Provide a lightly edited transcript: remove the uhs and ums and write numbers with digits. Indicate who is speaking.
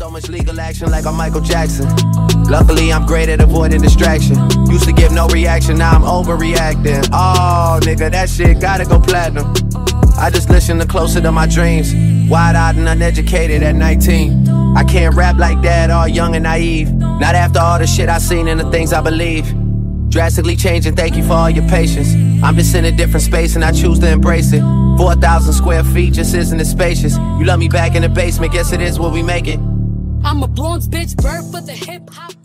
Speaker 1: So much legal action like I'm Michael Jackson. Luckily, I'm great at avoiding distraction. Used to give no reaction, now I'm overreacting. Oh, nigga, that shit gotta go platinum. I just listen to Closer to My Dreams. Wide-eyed and uneducated at 19. I can't rap like that, all young and naive. Not after all the shit I seen and the things I believe. Drastically changing, thank you for all your patience. I'm just in a different space and I choose to embrace it. 4,000 square feet just isn't as spacious. You love me back in the basement, guess it is what we make it.
Speaker 2: I'm a Bronx bitch, bird for the hip hop.